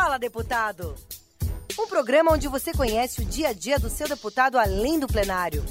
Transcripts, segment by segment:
Fala, Deputado! Um programa onde você conhece o dia a dia do seu deputado além do plenário.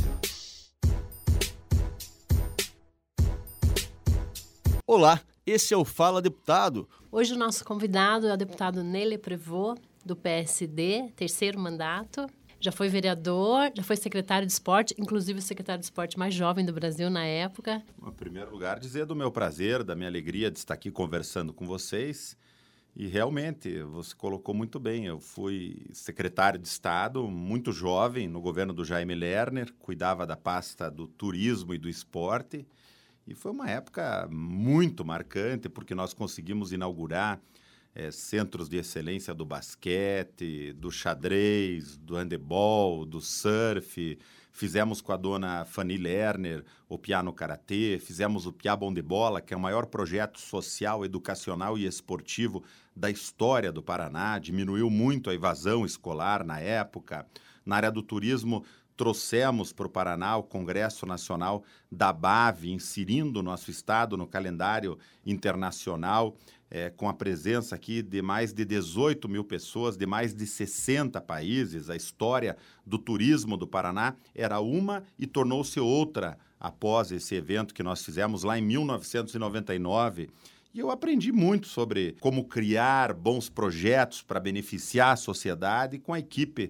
Olá, esse é o Fala, Deputado. Hoje o nosso convidado é o deputado Nele Prévost, do PSD, terceiro mandato. Já foi vereador, já foi secretário de esporte, inclusive o secretário de esporte mais jovem do Brasil na época. Em primeiro lugar, dizer do meu prazer, da minha alegria de estar aqui conversando com vocês. E realmente, você colocou muito bem, eu fui secretário de Estado, muito jovem, no governo do Jaime Lerner, cuidava da pasta do turismo e do esporte. E foi uma época muito marcante, porque nós conseguimos inaugurar centros de excelência do basquete, do xadrez, do handebol, do surf. Fizemos com a dona Fanny Lerner o Piano Karatê, fizemos o Piá Bom de Bola, que é o maior projeto social, educacional e esportivo da história do Paraná. Diminuiu muito a evasão escolar na época. Na área do turismo, trouxemos para o Paraná o Congresso Nacional da BAV, inserindo o nosso estado no calendário internacional, com a presença aqui de mais de 18 mil pessoas, de mais de 60 países. A história do turismo do Paraná era uma e tornou-se outra após esse evento que nós fizemos lá em 1999. E eu aprendi muito sobre como criar bons projetos para beneficiar a sociedade com a equipe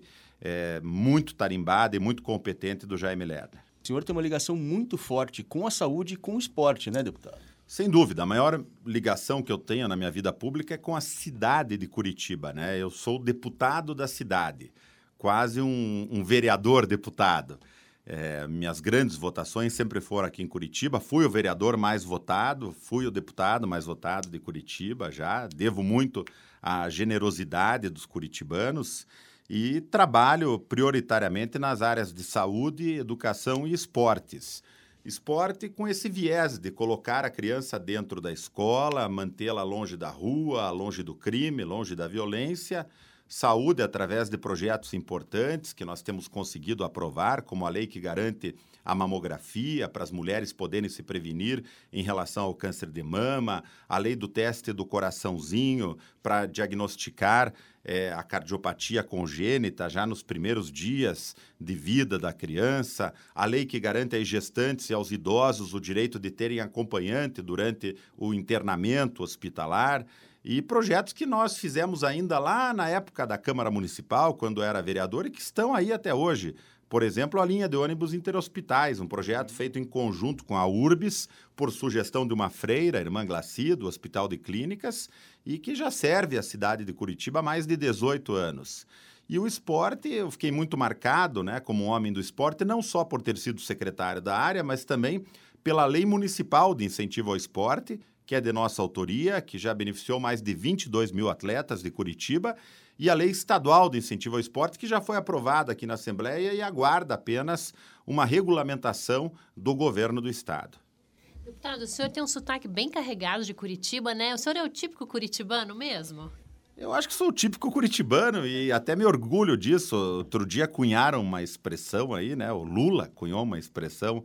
muito tarimbada e muito competente do Jaime Lerner. O senhor tem uma ligação muito forte com a saúde e com o esporte, né, deputado? Sem dúvida, a maior ligação que eu tenho na minha vida pública é com a cidade de Curitiba, né? Eu sou deputado da cidade, quase um vereador-deputado. Minhas grandes votações sempre foram aqui em Curitiba. Fui o vereador mais votado, fui o deputado mais votado de Curitiba já. Devo muito à generosidade dos curitibanos e trabalho prioritariamente nas áreas de saúde, educação e esportes. Esporte com esse viés de colocar a criança dentro da escola, mantê-la longe da rua, longe do crime, longe da violência. Saúde através de projetos importantes que nós temos conseguido aprovar, como a lei que garante a mamografia para as mulheres poderem se prevenir em relação ao câncer de mama, a lei do teste do coraçãozinho para diagnosticar a cardiopatia congênita já nos primeiros dias de vida da criança, a lei que garante às gestantes e aos idosos o direito de terem acompanhante durante o internamento hospitalar, e projetos que nós fizemos ainda lá na época da Câmara Municipal, quando era vereador, e que estão aí até hoje. Por exemplo, a linha de ônibus interhospitais, um projeto feito em conjunto com a URBS, por sugestão de uma freira, a irmã Glaci, do Hospital de Clínicas, e que já serve a cidade de Curitiba há mais de 18 anos. E o esporte, eu fiquei muito marcado, né, como um homem do esporte, não só por ter sido secretário da área, mas também pela Lei Municipal de Incentivo ao Esporte, que é de nossa autoria, que já beneficiou mais de 22 mil atletas de Curitiba, e a Lei Estadual de Incentivo ao Esporte, que já foi aprovada aqui na Assembleia e aguarda apenas uma regulamentação do governo do Estado. Deputado, o senhor tem um sotaque bem carregado de Curitiba, né? O senhor é o típico curitibano mesmo? Eu acho que sou o típico curitibano e até me orgulho disso. Outro dia cunharam uma expressão aí, né? O Lula cunhou uma expressão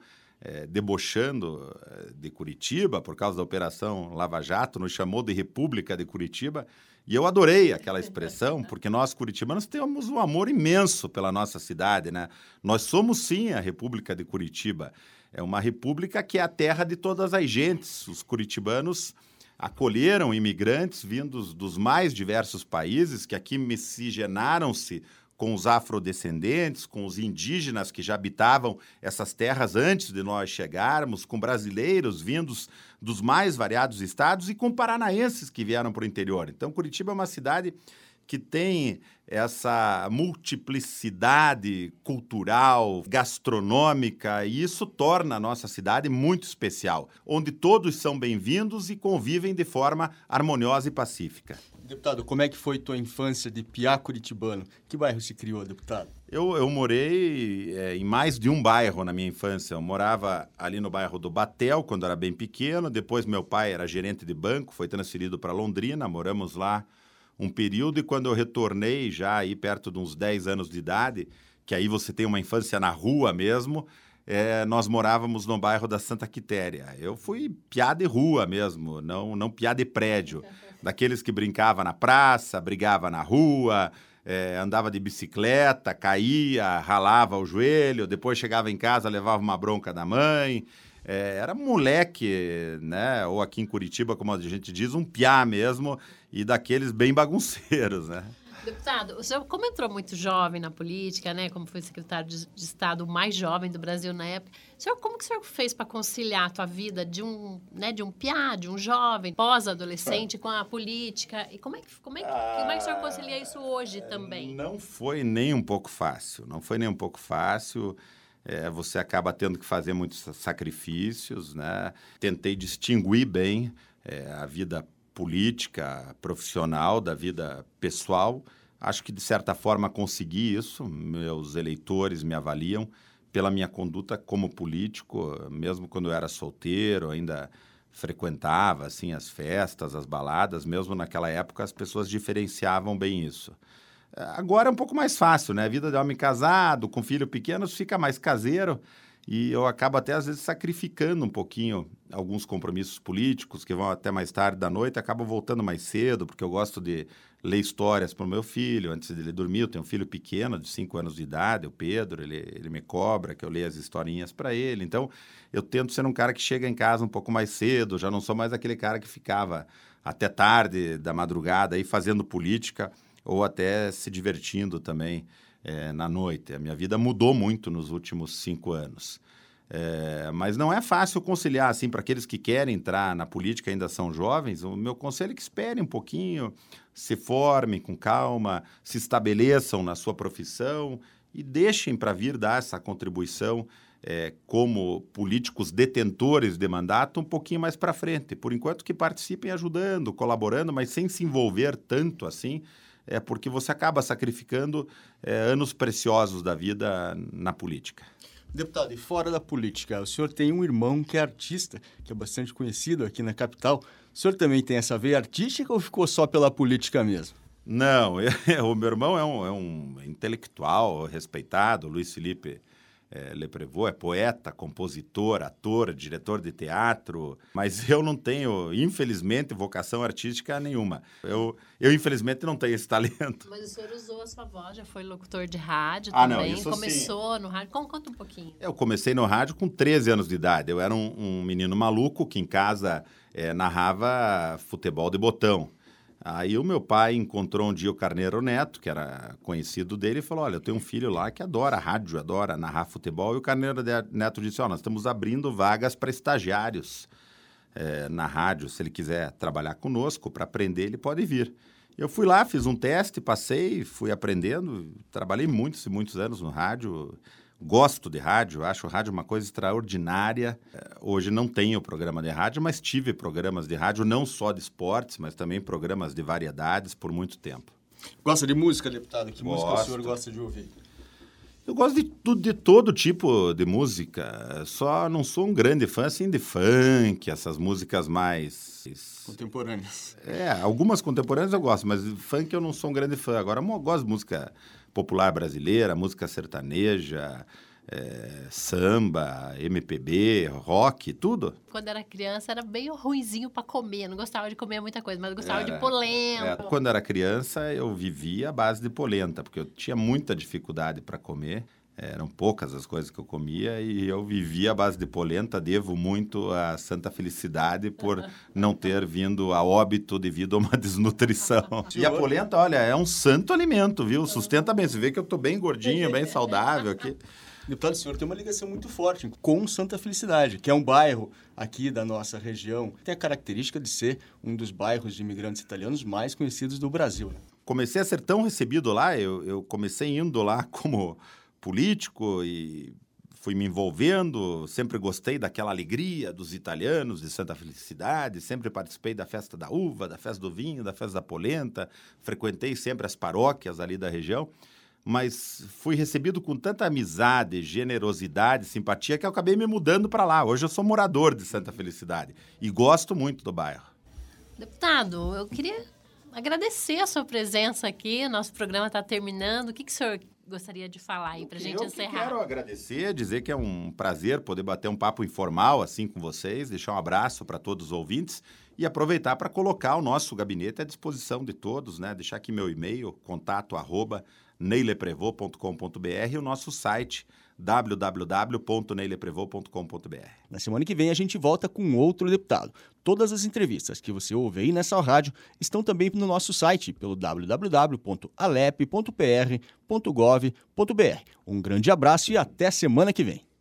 debochando de Curitiba por causa da Operação Lava Jato, nos chamou de República de Curitiba. E eu adorei aquela expressão, porque nós curitibanos temos um amor imenso pela nossa cidade, né? Nós somos, sim, a República de Curitiba. É uma república que é a terra de todas as gentes. Os curitibanos acolheram imigrantes vindos dos mais diversos países, que aqui miscigenaram-se com os afrodescendentes, com os indígenas que já habitavam essas terras antes de nós chegarmos, com brasileiros vindos dos mais variados estados e com paranaenses que vieram para o interior. Então, Curitiba é uma cidade que tem essa multiplicidade cultural, gastronômica, e isso torna a nossa cidade muito especial, onde todos são bem-vindos e convivem de forma harmoniosa e pacífica. Deputado, como é que foi tua infância de piá curitibano? Que bairro se criou, deputado? Eu morei em mais de um bairro na minha infância. Eu morava ali no bairro do Batel, quando era bem pequeno. Depois, meu pai era gerente de banco, foi transferido para Londrina. Moramos lá um período e quando eu retornei, já aí perto de uns 10 anos de idade, que aí você tem uma infância na rua mesmo, nós morávamos no bairro da Santa Quitéria. Eu fui piá de rua mesmo, não piá de prédio. Daqueles que brincava na praça, brigava na rua, andava de bicicleta, caía, ralava o joelho, depois chegava em casa, levava uma bronca da mãe. Era moleque, né? Ou aqui em Curitiba, como a gente diz, um piá mesmo, e daqueles bem bagunceiros, né? Deputado, o senhor, como entrou muito jovem na política, né, como foi secretário de Estado mais jovem do Brasil na época, como que o senhor fez para conciliar a tua vida de um piá, de um jovem, pós-adolescente, com a política? E como é que o senhor concilia isso hoje também? Não foi nem um pouco fácil, você acaba tendo que fazer muitos sacrifícios, né? Tentei distinguir bem a vida política, profissional, da vida pessoal. Acho que, de certa forma, consegui isso. Meus eleitores me avaliam pela minha conduta como político. Mesmo quando eu era solteiro, ainda frequentava assim, as festas, as baladas. Mesmo naquela época, as pessoas diferenciavam bem isso. Agora é um pouco mais fácil, né? A vida de homem casado, com filho pequeno, fica mais caseiro. E eu acabo até, às vezes, sacrificando um pouquinho alguns compromissos políticos que vão até mais tarde da noite, acabo voltando mais cedo, porque eu gosto de ler histórias para o meu filho antes dele dormir. Eu tenho um filho pequeno, de 5 anos de idade, o Pedro, ele me cobra que eu leia as historinhas para ele. Então, eu tento ser um cara que chega em casa um pouco mais cedo, já não sou mais aquele cara que ficava até tarde da madrugada aí fazendo política ou até se divertindo também na noite. A minha vida mudou muito nos últimos 5 anos. Mas não é fácil conciliar, assim, para aqueles que querem entrar na política e ainda são jovens. O meu conselho é que esperem um pouquinho, se formem com calma, se estabeleçam na sua profissão e deixem para vir dar essa contribuição como políticos detentores de mandato um pouquinho mais para frente. Por enquanto que participem ajudando, colaborando, mas sem se envolver tanto assim, porque você acaba sacrificando anos preciosos da vida na política. Deputado, e fora da política, o senhor tem um irmão que é artista, que é bastante conhecido aqui na capital. O senhor também tem essa veia artística ou ficou só pela política mesmo? Não, o meu irmão é um intelectual respeitado, Luiz Felipe Leprevaux, é poeta, compositor, ator, diretor de teatro, mas eu não tenho, infelizmente, vocação artística nenhuma. Eu infelizmente, não tenho esse talento. Mas o senhor usou a sua voz, já foi locutor de rádio também, não, isso começou sim. No rádio. Conta um pouquinho. Eu comecei no rádio com 13 anos de idade. Eu era um menino maluco que em casa narrava futebol de botão. Aí o meu pai encontrou um dia o Carneiro Neto, que era conhecido dele, e falou, olha, eu tenho um filho lá que adora rádio, adora narrar futebol. E o Carneiro Neto disse, nós estamos abrindo vagas para estagiários na rádio. Se ele quiser trabalhar conosco para aprender, ele pode vir. Eu fui lá, fiz um teste, passei, fui aprendendo. Trabalhei muitos e muitos anos no rádio. Gosto de rádio, acho o rádio uma coisa extraordinária. Hoje não tenho programa de rádio, mas tive programas de rádio, não só de esportes, mas também programas de variedades por muito tempo. Gosta de música, deputado? Que Gosto. Música o senhor gosta de ouvir? Eu gosto de todo tipo de música, só não sou um grande fã assim, de funk, essas músicas mais... Contemporâneas. Algumas contemporâneas eu gosto, mas funk eu não sou um grande fã. Agora eu gosto de música popular brasileira, música sertaneja, samba, MPB, rock, tudo. Quando era criança, era bem ruinzinho para comer. Não gostava de comer muita coisa, mas gostava de polenta. Quando era criança, eu vivia à base de polenta, porque eu tinha muita dificuldade para comer. Eram poucas as coisas que eu comia e eu vivia à base de polenta. Devo muito à Santa Felicidade por não ter vindo a óbito devido a uma desnutrição. E a polenta, olha, é um santo alimento, viu? Sustenta bem. Você vê que eu estou bem gordinho, bem saudável aqui. Deputado, o senhor tem uma ligação muito forte com Santa Felicidade, que é um bairro aqui da nossa região. Tem a característica de ser um dos bairros de imigrantes italianos mais conhecidos do Brasil. Comecei a ser tão recebido lá, eu comecei indo lá como político e fui me envolvendo, sempre gostei daquela alegria dos italianos de Santa Felicidade, sempre participei da festa da uva, da festa do vinho, da festa da polenta, frequentei sempre as paróquias ali da região, mas fui recebido com tanta amizade, generosidade, simpatia, que eu acabei me mudando para lá. Hoje eu sou morador de Santa Felicidade e gosto muito do bairro. Deputado, eu queria agradecer a sua presença aqui. Nosso programa está terminando. O que o senhor gostaria de falar aí pra gente encerrar? Eu quero agradecer, dizer que é um prazer poder bater um papo informal assim com vocês, deixar um abraço para todos os ouvintes e aproveitar para colocar o nosso gabinete à disposição de todos, né? Deixar aqui meu e-mail, contato@neileprevot.com.br e o nosso site www.neileprevot.com.br. Na semana que vem a gente volta com outro deputado. Todas as entrevistas que você ouve aí nessa rádio estão também no nosso site, pelo www.alep.pr.gov.br. Um grande abraço e até semana que vem.